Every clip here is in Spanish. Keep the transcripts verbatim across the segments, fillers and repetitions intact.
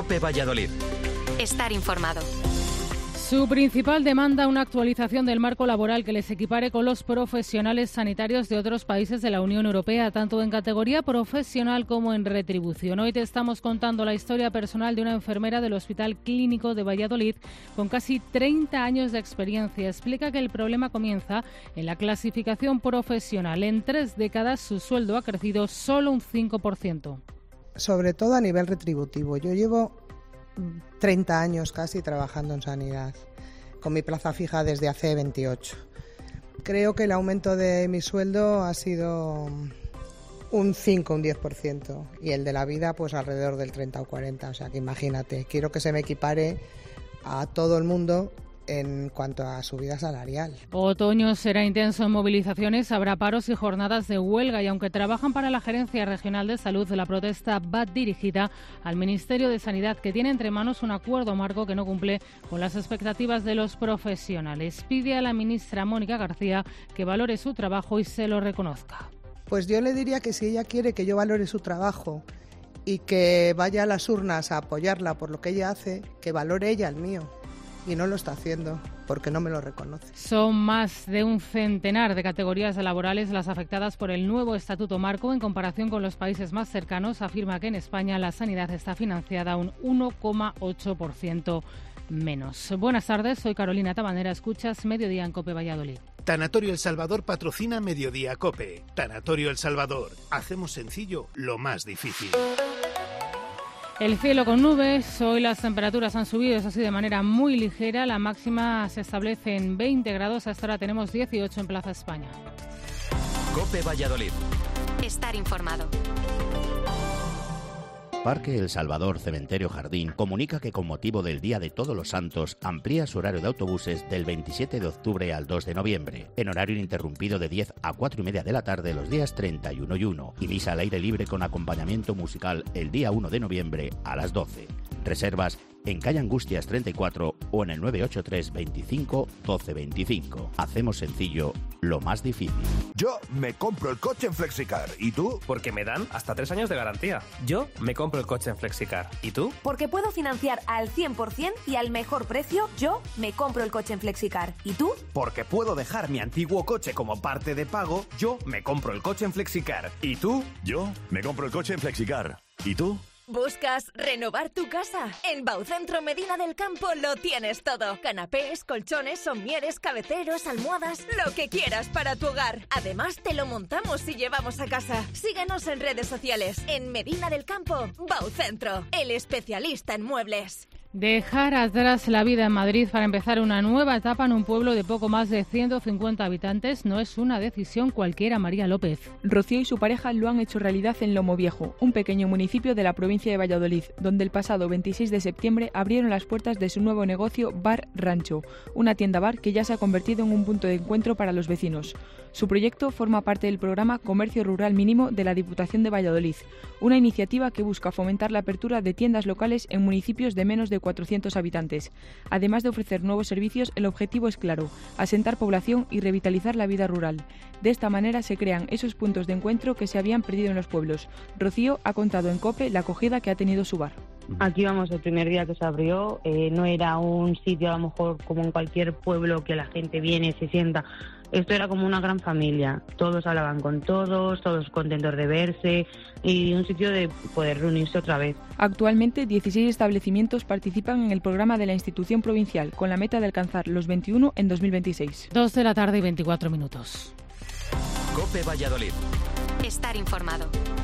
COPE Valladolid. Estar informado. Su principal demanda, una actualización del marco laboral que les equipare con los profesionales sanitarios de otros países de la Unión Europea, tanto en categoría profesional como en retribución. Hoy te estamos contando la historia personal de una enfermera del Hospital Clínico de Valladolid con casi treinta años de experiencia. Explica que el problema comienza en la clasificación profesional. En tres décadas su sueldo ha crecido solo un cinco por ciento. Sobre todo a nivel retributivo. Yo llevo treinta años casi trabajando en sanidad, con mi plaza fija desde hace veintiocho. Creo que el aumento de mi sueldo ha sido un cinco, un diez por ciento y el de la vida pues alrededor del treinta o cuarenta, o sea que imagínate, quiero que se me equipare a todo el mundo en cuanto a subida salarial. Otoño será intenso en movilizaciones, habrá paros y jornadas de huelga y aunque trabajan para la Gerencia Regional de Salud, la protesta va dirigida al Ministerio de Sanidad, que tiene entre manos un acuerdo marco que no cumple con las expectativas de los profesionales. Pide a la ministra Mónica García que valore su trabajo y se lo reconozca. Pues yo le diría que si ella quiere que yo valore su trabajo y que vaya a las urnas a apoyarla por lo que ella hace, que valore ella el mío. Y no lo está haciendo porque no me lo reconoce. Son más de un centenar de categorías laborales las afectadas por el nuevo Estatuto Marco. En comparación con los países más cercanos, afirma que en España la sanidad está financiada un uno coma ocho por ciento menos. Buenas tardes, soy Carolina Tabanera, escuchas Mediodía en COPE Valladolid. Tanatorio El Salvador patrocina Mediodía COPE. Tanatorio El Salvador. Hacemos sencillo lo más difícil. El cielo con nubes, hoy las temperaturas han subido, eso sí, de manera muy ligera. La máxima se establece en veinte grados, hasta ahora tenemos dieciocho en Plaza España. COPE Valladolid. Estar informado. Parque El Salvador Cementerio Jardín comunica que con motivo del Día de Todos los Santos amplía su horario de autobuses del veintisiete de octubre al dos de noviembre, en horario ininterrumpido de diez a cuatro y media de la tarde los días treinta y uno y uno, y misa al aire libre con acompañamiento musical el día uno de noviembre a las doce. Reservas en calle Angustias treinta y cuatro o en el nueve ocho tres veinticinco doce veinticinco. Hacemos sencillo lo más difícil. Yo me compro el coche en Flexicar. ¿Y tú? Porque me dan hasta tres años de garantía. Yo me compro el coche en Flexicar. ¿Y tú? Porque puedo financiar al cien por ciento y al mejor precio. Yo me compro el coche en Flexicar. ¿Y tú? Porque puedo dejar mi antiguo coche como parte de pago. Yo me compro el coche en Flexicar. ¿Y tú? Yo me compro el coche en Flexicar. ¿Y tú? ¿Buscas renovar tu casa? En Baucentro Medina del Campo lo tienes todo. Canapés, colchones, somieres, cabeceros, almohadas, lo que quieras para tu hogar. Además, te lo montamos y llevamos a casa. Síguenos en redes sociales. En Medina del Campo, Baucentro, el especialista en muebles. Dejar atrás la vida en Madrid para empezar una nueva etapa en un pueblo de poco más de ciento cincuenta habitantes no es una decisión cualquiera. María López. Rocío y su pareja lo han hecho realidad en Lomoviejo, un pequeño municipio de la provincia de Valladolid, donde el pasado veintiséis de septiembre abrieron las puertas de su nuevo negocio Bar Rancho, una tienda-bar que ya se ha convertido en un punto de encuentro para los vecinos. Su proyecto forma parte del programa Comercio Rural Mínimo de la Diputación de Valladolid, una iniciativa que busca fomentar la apertura de tiendas locales en municipios de menos de cuatrocientos habitantes. Además de ofrecer nuevos servicios, el objetivo es claro: asentar población y revitalizar la vida rural. De esta manera se crean esos puntos de encuentro que se habían perdido en los pueblos. Rocío ha contado en COPE la acogida que ha tenido su bar. Aquí vamos el primer día que se abrió, eh, no era un sitio a lo mejor como en cualquier pueblo que la gente viene, se sienta. Esto era como una gran familia, todos hablaban con todos, todos contentos de verse y un sitio de poder reunirse otra vez. Actualmente dieciséis establecimientos participan en el programa de la institución provincial con la meta de alcanzar los veintiuno en dos mil veintiséis. Dos de la tarde y veinticuatro minutos. COPE Valladolid. Estar informado.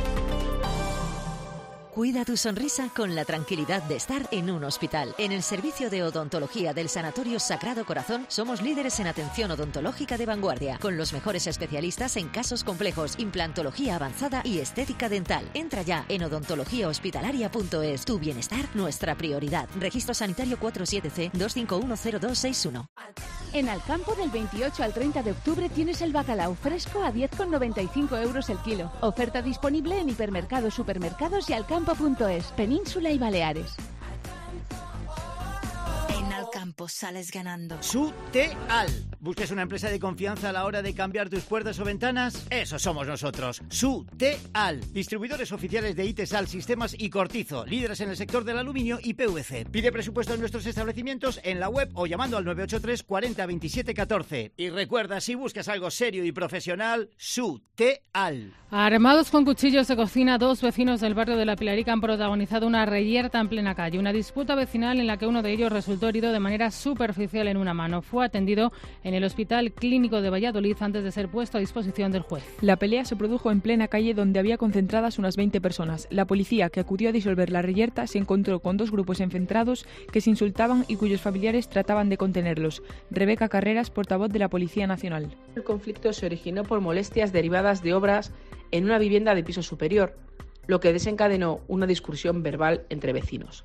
Cuida tu sonrisa con la tranquilidad de estar en un hospital. En el servicio de odontología del Sanatorio Sagrado Corazón somos líderes en atención odontológica de vanguardia, con los mejores especialistas en casos complejos, implantología avanzada y estética dental. Entra ya en odontología hospitalaria punto es. Tu bienestar, nuestra prioridad. Registro sanitario cuarenta y siete C dos cinco uno cero dos seis uno. En Alcampo del veintiocho al treinta de octubre tienes el bacalao fresco a diez con noventa y cinco euros el kilo. Oferta disponible en hipermercados, supermercados y alcampo punto es, Península y Baleares. En Alcampo sales ganando. Suteal, ¿Buscas una empresa de confianza a la hora de cambiar tus puertas o ventanas? Eso somos nosotros, Suteal, distribuidores oficiales de Itesal, Sistemas y Cortizo, líderes en el sector del aluminio y P V C. Pide presupuesto en nuestros establecimientos en la web o llamando al nueve ocho tres cuarenta veintisiete catorce. Y recuerda, si buscas algo serio y profesional, Suteal. Armados con cuchillos de cocina, dos vecinos del barrio de La Pilarica han protagonizado una reyerta en plena calle, una disputa vecinal en la que uno de ellos resultó herido de manera superficial en una mano. Fue atendido en el Hospital Clínico de Valladolid antes de ser puesto a disposición del juez. La pelea se produjo en plena calle donde había concentradas unas veinte personas. La policía, que acudió a disolver la reyerta, se encontró con dos grupos enfrentados que se insultaban y cuyos familiares trataban de contenerlos. Rebeca Carreras, portavoz de la Policía Nacional. El conflicto se originó por molestias derivadas de obras en una vivienda de piso superior, lo que desencadenó una discusión verbal entre vecinos.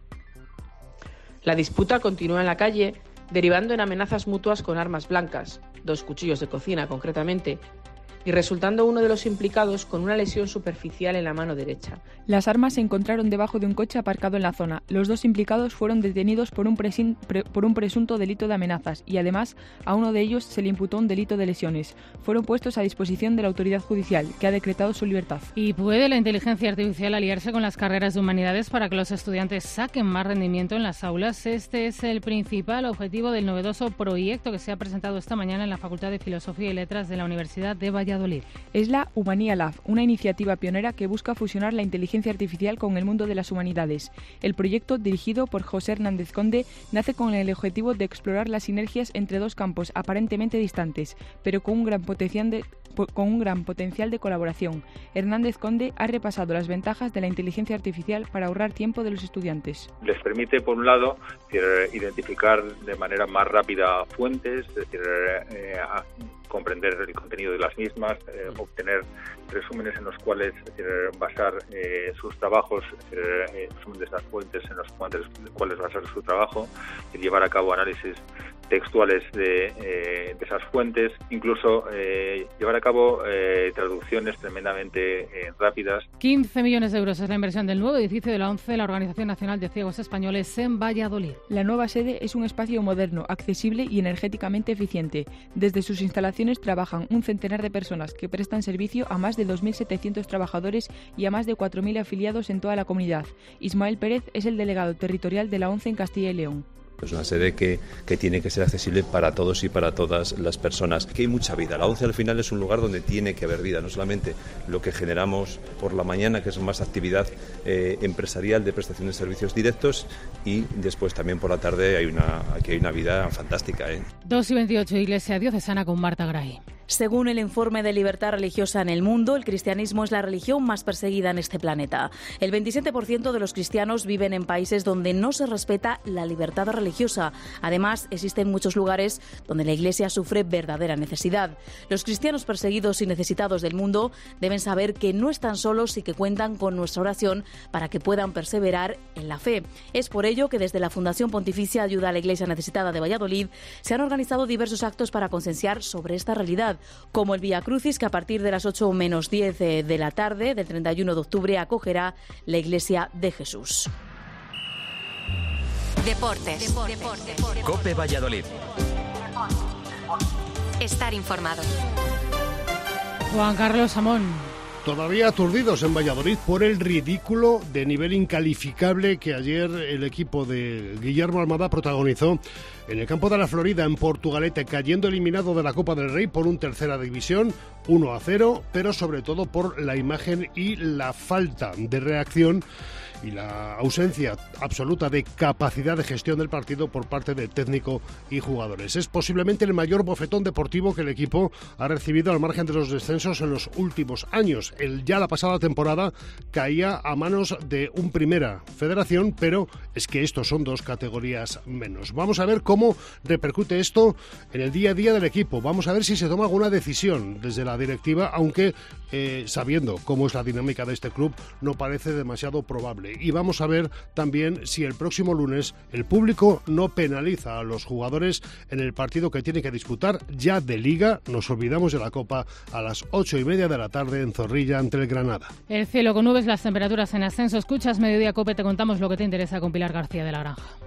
La disputa continuó en la calle, derivando en amenazas mutuas con armas blancas, dos cuchillos de cocina concretamente, y resultando uno de los implicados con una lesión superficial en la mano derecha. Las armas se encontraron debajo de un coche aparcado en la zona. Los dos implicados fueron detenidos por un, presin, pre, por un presunto delito de amenazas y además a uno de ellos se le imputó un delito de lesiones. Fueron puestos a disposición de la autoridad judicial, que ha decretado su libertad. ¿Y puede la inteligencia artificial aliarse con las carreras de humanidades para que los estudiantes saquen más rendimiento en las aulas? Este es el principal objetivo del novedoso proyecto que se ha presentado esta mañana en la Facultad de Filosofía y Letras de la Universidad de Valladolid. Es la Humanía Lab, una iniciativa pionera que busca fusionar la inteligencia artificial con el mundo de las humanidades. El proyecto, dirigido por José Hernández Conde, nace con el objetivo de explorar las sinergias entre dos campos aparentemente distantes, pero con un gran potencial de, con un gran potencial de colaboración. Hernández Conde ha repasado las ventajas de la inteligencia artificial para ahorrar tiempo de los estudiantes. Les permite, por un lado, identificar de manera más rápida fuentes, es decir, eh, comprender el contenido de las mismas, eh, obtener resúmenes en los cuales es decir, basar eh, sus trabajos, es decir, eh, resumen de esas fuentes en los cuales, cuales basar su trabajo, y llevar a cabo análisis textuales de, eh, de esas fuentes, incluso eh, llevar a cabo eh, traducciones tremendamente eh, rápidas. quince millones de euros es la inversión del nuevo edificio de la ONCE, la Organización Nacional de Ciegos Españoles, en Valladolid. La nueva sede es un espacio moderno, accesible y energéticamente eficiente. Desde sus instalaciones trabajan un centenar de personas que prestan servicio a más de dos mil setecientos trabajadores y a más de cuatro mil afiliados en toda la comunidad. Ismael Pérez es el delegado territorial de la ONCE en Castilla y León. Es una sede que, que tiene que ser accesible para todos y para todas las personas. Que hay mucha vida. La ONCE al final es un lugar donde tiene que haber vida, no solamente lo que generamos por la mañana, que es más actividad eh, empresarial de prestación de servicios directos, y después también por la tarde hay una, aquí hay una vida fantástica. ¿eh? dos y veintiocho, Iglesia Diocesana con Marta Gray. Según el informe de libertad religiosa en el mundo, el cristianismo es la religión más perseguida en este planeta. El veintisiete por ciento de los cristianos viven en países donde no se respeta la libertad religiosa. Además, existen muchos lugares donde la Iglesia sufre verdadera necesidad. Los cristianos perseguidos y necesitados del mundo deben saber que no están solos y que cuentan con nuestra oración para que puedan perseverar en la fe. Es por ello que desde la Fundación Pontificia Ayuda a la Iglesia Necesitada de Valladolid se han organizado diversos actos para concienciar sobre esta realidad, como el Vía Crucis, que a partir de las ocho menos diez de la tarde del treinta y uno de octubre acogerá la Iglesia de Jesús. Deportes. Deportes. Deportes. COPE Valladolid. Estar informado. Juan Carlos Amón. Todavía aturdidos en Valladolid por el ridículo de nivel incalificable que ayer el equipo de Guillermo Almada protagonizó en el campo de la Florida, en Portugalete, cayendo eliminado de la Copa del Rey por un tercera división, uno a cero, pero sobre todo por la imagen y la falta de reacción y la ausencia absoluta de capacidad de gestión del partido por parte del técnico y jugadores. Es posiblemente el mayor bofetón deportivo que el equipo ha recibido al margen de los descensos en los últimos años. El, ya la pasada temporada caía a manos de un Primera Federación, pero es que estos son dos categorías menos. Vamos a ver cómo repercute esto en el día a día del equipo. Vamos a ver si se toma alguna decisión desde la directiva, aunque eh, sabiendo cómo es la dinámica de este club, no parece demasiado probable. Y vamos a ver también si el próximo lunes el público no penaliza a los jugadores en el partido que tiene que disputar ya de Liga. Nos olvidamos de la Copa a las ocho y media de la tarde en Zorrilla ante el Granada. El cielo con nubes, las temperaturas en ascenso. Escuchas Mediodía Cope, te contamos lo que te interesa con Pilar García de la Granja.